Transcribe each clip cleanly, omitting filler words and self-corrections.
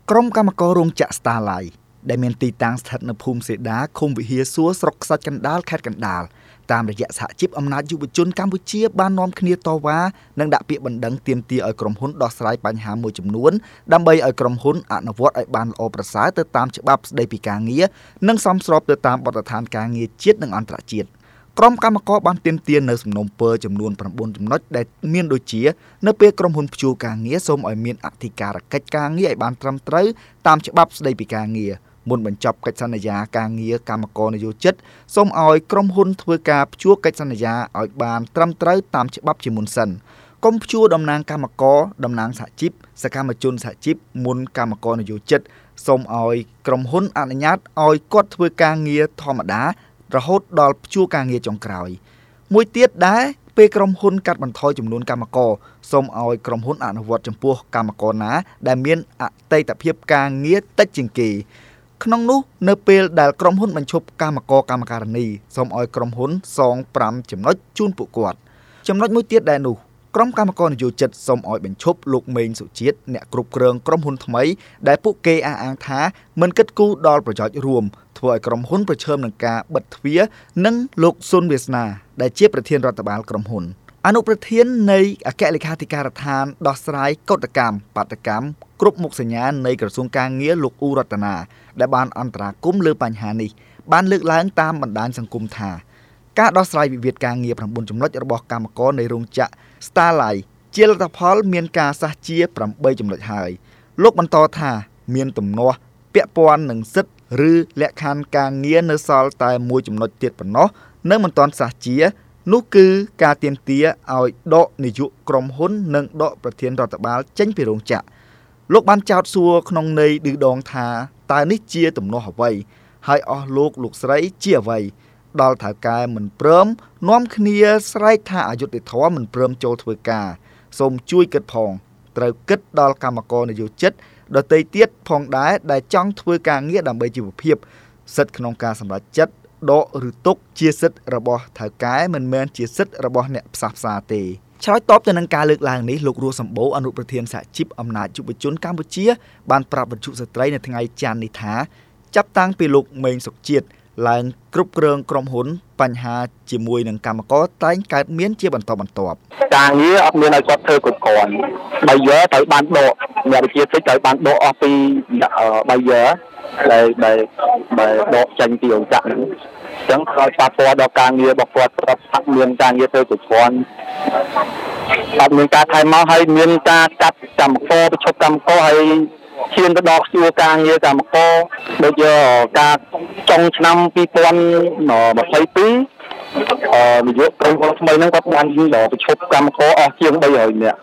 ក្រុមកម្មកររោងចក្រ Starlight ដែលមានទីតាំងស្ថិតនៅភូមិសេដាឃុំវិហារសួរស្រុកខ្សាច់កណ្ដាលខេត្តកណ្ដាលតាមរយៈសហជីពអំណាចយុវជនកម្ពុជាបាននាំគ្នាតវ៉ានិងដាក់ពាក្យបណ្ដឹងទាមទារឲ្យក្រុមហ៊ុនដោះស្រាយបញ្ហាមួយចំនួនដើម្បីឲ្យក្រុមហ៊ុនអនុវត្តឲ្យបានល្អប្រសើរទៅតាមច្បាប់ស្តីពីការងារនិងសមស្របទៅតាមបទដ្ឋានការងារជាតិនិងអន្តរជាតិក្រុមកម្មករបានទាមទារនៅសំណុំពរចំនួន9ចំណុចដែលមានដូចជានៅពេលក្រុមហ៊ុនព្យួរការងារសូមឲ្យមានអធិការកិច្ចការងារឲ្យបានត្រឹមត្រូវតាមច្បាប់ស្តីពីការងារមុនបញ្ចប់កិច្ចសន្យាការងារកម្មករនយោជិតសូមឲ្យក្រុមហ៊ុនធ្វើការព្យួរកិច្ចសន្យាឲ្យបានត្រឹមត្រូវតាមច្បាប់ជាមុនសិនកុំព្យួរតំណាងកម្មករតំណាងសហជីពសកម្មជនសហជីពមុនកម្មករនយោជិតសូមឲ្យក្រុមហ៊ុនអនុញ្ញាតឲ្យគាត់ធ្វើការងារធម្មតារហូតដល់ព្យួរការងារចុងក្រោយមួយទៀតដែរពេលក្រុមហ៊ុនកាត់បន្ថយចំនួនកម្មករសូមឲ្យក្រុមហ៊ុនអនុវត្តចំពោះកម្មករណាដែលមានអតីតភាពការងារតិចជាងគេក្នុងនោះនៅពេលដែលក្រុមហ៊ុនបញ្ឈប់កម្មករកម្មការិនីសូមឲ្យក្រុមហ៊ុនសង5ចំណុចជូនពួកគាត់ចំណុចមួយទៀតដែរនោះក្រុមកម្មករនយោជិតសូមឲ្យបញ្ឈប់លោកមេងសុជាតិអ្នកគ្រប់គ្រងក្រុមហ៊ុនថ្មីដែលពួកគេអះអាងថាមិនគិតគូរដល់ប្រយោជន៍រួមធ្វើឲ្យក្រុមហ៊ុនប្រឈមនឹងការបិទទ្វារនិងលោកស៊ុនវាសនាដែលជាប្រធានរដ្ឋបាលក្រុមហ៊ុនអនុប្រធាននៃអគ្គលេខាធិការដ្ឋានដោះស្រាយកតកម្មបាតកម្មគ្រប់មុខសញ្ញានៃក្រសួងការងារលោកអ៊ូរតនាដែលបានអន្តរាគមន៍លើបញ្ហានេះបានលើកឡើងតាមបណ្ដាញសង្គមថាការដោះស្រាយវិវាទការងារ9ចំណុចរបស់កម្មករនៃរោងចក្រ Starlight ជាលទ្ធផលមានការសះជា8ចំណុចហើយលោកបន្តថាមានទំនាស់ពាក់ព័ន្ធនឹងសិទ្ធិឬលក្ខខណ្ឌការងារនៅសល់តែមួយចំណុចទៀតប៉ុណ្ណោះនៅមិនទាន់សះជានោះគឺការទាមទារឲ្យដកនាយកក្រុមហ៊ុននិងដកប្រធានរដ្ឋបាលចេញពីរោងចក្រលោកបានចោទសួរក្នុងន័យឌឺដងថាតើនេះជាទំនាស់អ្វីហើយអស់លោកស្រីជាអ្វីដល់ថៅកែមិនព្រមនាំគ្នាស្រែកថាអយុត្តិធម៌មិនព្រមចូលធ្វើការសូមជួយគិតផងត្រូវគិតដល់កម្មករនយោជិតដទៃទៀតផងដែរដែលចង់ធ្វើការងារដើម្បីជីវភាពសិទ្ធិក្នុងការសម្រេចចិត្តដកឬទុកជាសិទ្ធិរបស់ថៅកែមិនមែនជាសិទ្ធិរបស់អ្នកផ្សះផ្សាទេឆ្លើយតបទៅនឹងការលើកឡើងនេះលោករស់សម្បូរអនុប្រធានសហជីពអំណាចយុវជនកម្ពុជាបានប្រាប់វិទ្យុស្ត្រីនៅថ្ងៃច័ន្ទនេះថាចាប់តាំងពីលោកមេងសុខជាតិឡើងគ្រប់គ្រងក្រុមហ៊ុនបញ្ហាជាមួយនឹងកម្មករតែងកើតមានជាបន្តបន្ទាប់ការងារអត់មានឲ្យគាត់ធ្វើគ្រប់គ្រាន់បើយើត្រូវបានដកអ្នកវិជាសិទ្ធិត្រូវបានដកអស់ពីបើយើដែលដកចេញពីរោងចក្រហ្នឹងអញ្ចឹងក្រោយប៉ះពាល់ដល់ការងាររបស់គាត់ប្រាប់ថាមានការងារធ្វើគ្រប់គ្រាន់អត់មានការថែមមកហើយមានការកាត់កម្មករប្រជុំកម្មករហើយឈានទៅដល់ជួរការងារកម្មករដូចជាការចុងឆ្នាំ2022នាយកក្រុមហ៊ុនថ្មីហ្នឹងគាត់បានប្រជុំកម្មករអស់ជាង300នាក់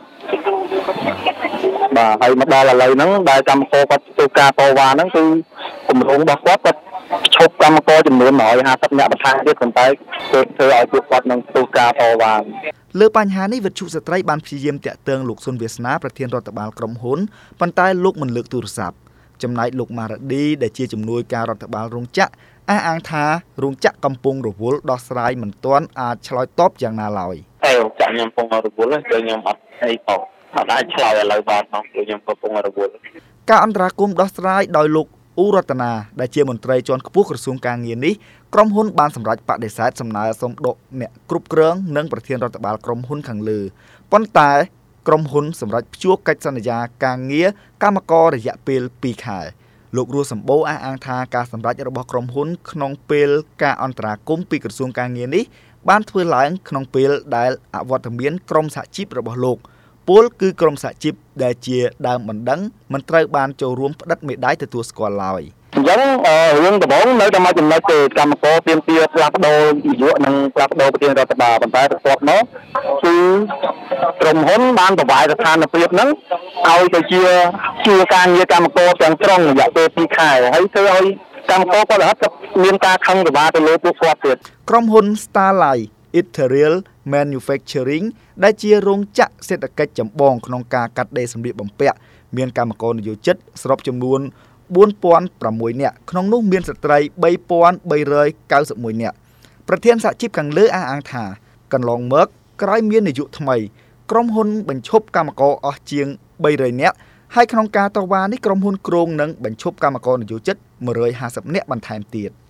បាទហើយមកដល់ឥឡូវហ្នឹងដែលកម្មករគាត់ធ្វើការតវ៉ាហ្នឹងគឺគម្រោងរបស់គាត់ឈប់កម្មករចំនួន150នាក់បន្ថែមទៀតប៉ុន្តែធ្វើឲ្យពួកគាត់នឹងធ្វើការតវ៉ាលើបញ្ហានេះវិទ្យុស្ត្រីបានព្យាយាមតាក់ទងលោកស៊ុនវាសនាប្រធានរដ្ឋបាលក្រុមហ៊ុនប៉ុន្តែលោកមិនលើកទូរស័ព្ទចំណែកលោកម៉ារ៉ាឌីដែលជាជំនួយការរដ្ឋបាលរោងចក្រអះអាងថារោងចក្រកំពុងរវល់ដោះស្រាយមិនទាន់អាចឆ្លើយតបយ៉ាងណាឡើយតែរោងចក្រខ្ញុំកំពុងរវល់គឺខ្ញុំអត់អីផងអត់អាចឆ្លើយឥឡូវបានផងគឺខ្ញុំកំពុងរវល់ការអន្តរាគមន៍ដោះស្រាយដោយលោកអ៊ូរតនាដែលជាមន្ត្រីជាន់ខ្ពស់ក្រសួងការងារនេះក្រុមហ៊ុនបានសម្រេចបដិសេធសំណើសុំដកអ្នកគ្រប់គ្រងនិងប្រធានរដ្ឋបាលក្រុមហ៊ុនខាងលើប៉ុន្តែក្រុមហ៊ុនសម្រេចព្យួរកិច្ចសន្យាការងារកម្មកររយៈពេល2ខែលោករស់សម្បូរអះអាងថាការសម្រេចរបស់ក្រុមហ៊ុនក្នុងពេលការអន្តរាគមន៍ពីក្រសួងការងារនេះបានធ្វើឡើងក្នុងពេលដែលអវត្តមានក្រុមសហជីពរបស់លោកពលគឺក្រុមសហជីពដែលជាដើមបណ្ដឹងមិនត្រូវបានចូលរួមផ្តិតមេដាយទទួលស្គាល់ឡើយអញ្ចឹងរឿងដំបូងនៅតែមកចំណុចទេកម្មករទាមទារផ្លាស់ប្ដូរនាយកនិងផ្លាស់ប្ដូរប្រធានរដ្ឋបាលប៉ុន្តែបន្ទាប់មកគឺក្រុមហ៊ុនបានប្រវាយស្ថានភាពហ្នឹងឲ្យទៅជាជួរការងារកម្មករទាំងត្រង់រយៈពេល2ខែហើយធ្វើឲ្យកម្មករគាត់រហូតមានការខឹងសម្បាទៅលើពួកគាត់ទៀតក្រុមហ៊ុន Starlight Ethereal Manufacturing ដែលជារោងចក្រសេដ្ឋកិច្ចចម្បងក្នុងការកាត់ដេរសម្លៀកបំពាក់មានកម្មករនយោជិតសរុបចំនួន4006នាក់ក្នុងនោះមានស្ត្រី3391នាក់ប្រធានសហជីពខាងលើអះអាងថាកន្លងមកក្រោយមាននាយកថ្មីក្រុមហ៊ុនបញ្ឈប់កម្មករអស់ជាង300នាក់ហើយក្នុងការតវ៉ានេះក្រុមហ៊ុនគ្រងនឹងបញ្ឈប់កម្មករនយោជិត150នាក់បន្ថែមទៀត